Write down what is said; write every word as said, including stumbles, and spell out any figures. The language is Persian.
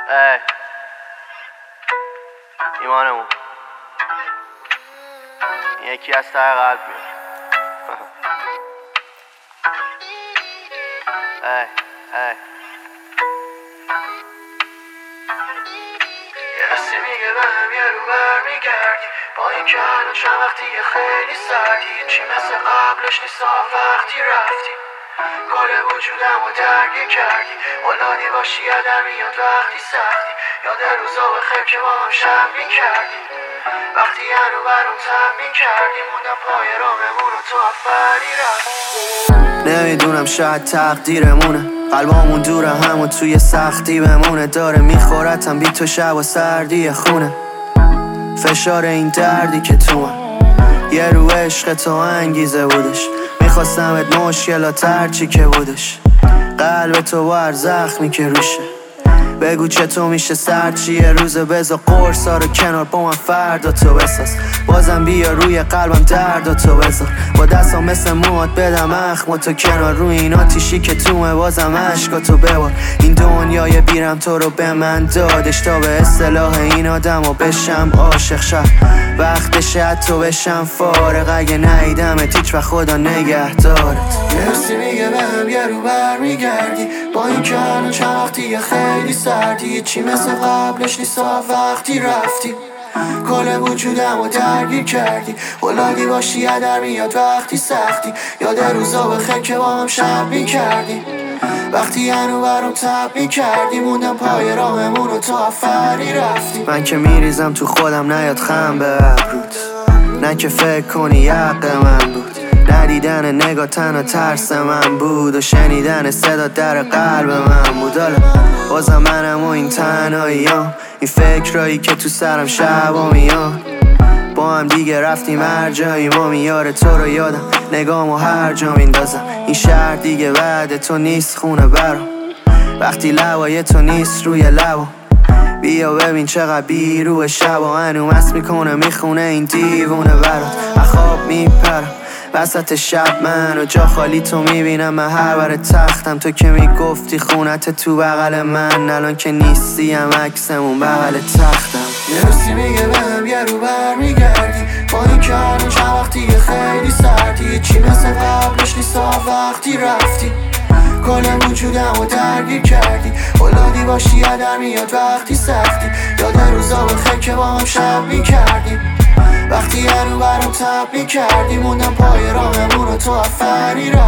ای ایمانمون یکی از ته قلب میاد. ای ای یه رسی میگه بهم یه رو بر میگردی، با این که الان چند وقتیه خیلی سردی، چی مثل قبلش نیست وقتی رفتی، کل وجودم رو درگیر کردی، اولادی باشی یادم میاد وقتی سختی، یاد روزا بخیر که با هم شب میکردی، وقتی هنو برام تمرین کردی، موندم پای راممون و تو افری رفتی. نمیدونم شاید تقدیرمونه، قلبامون دوره همون توی سختی بمونه، داره میخورتم بی تو شب و سردی خونه، فشار این دردی که تو من یه رو عشق تو انگیزه بودش، میخواستمت مشکلات هرچی که بودش، قلب تو بر زخمی که روشه، بگو چطور میشه سرد چیه روزه، بذار قرصا رو کنار با من فردا تو بساز، بازم بیا روی قلبم درد تو بذار، با دستم مثل موات بدم اخم تو کنار، روی این آتیشی که تومه بازم عشقا تو ببار، این دنیای بیرم تو رو به من دادش، تا به اصطلاح این آدم و بشم عاشق شد، وقتشه تو بشم فارغ، اگه نیدمت هیچ و خدا نگه دارت. مرسی میگه بهم یه رو بر میگردی، با این که هنو چند وقتیه خیلی سردی، چی مثل قبلش نیست وقتی رفتی، کل وجودم رو درگیر کردی، اولادی باشی یادم میاد وقتی سختی، یاد روزا بخیر که با هم شب میکردی، وقتی هنو برام تب میکردی، موندم پای راهمون و تو افری رفتی. من که میریزم تو خودم نیاد خم به ابرود، نه که فکر کنی یق من بود، ندیدن نگاه تنها ترس من بود، و شنیدن صدا در قلب من بود، حالا بازم منم و این تنهاییام، این فکرایی که تو سرم شبا میان، با هم دیگه رفتیم هر جایی، ما میاره تو رو یادم نگامو هر جا میندازم، این شهر دیگه بعد تو نیست خونه برام، وقتی لبای تو نیست روی لبا، بیا ببین چقدر بیروه شبا، هنو مست میکنه میخونه این دیوونه برات، اخواب میپرم وسط شب من و جا خالی تو میبینم، من هر بر تختم، تو که میگفتی خونت تو بغل من، الان که نیستی هم عکسمون بغل تختم. مرسی میگه بهم یه رو بر میگردی، با این که هنو چند وقتیه خیلی سردی، چی مثل قبلش نیست وقتی رفتی، کل وجودم رو درگیر کردی، اولادی باشی یادم میاد وقتی سختی، یاد روزا بخیر که با هم شب میکردیم، وقتی هنو برام تب میکردی، موندم پای راهمون و تو افری رفتی.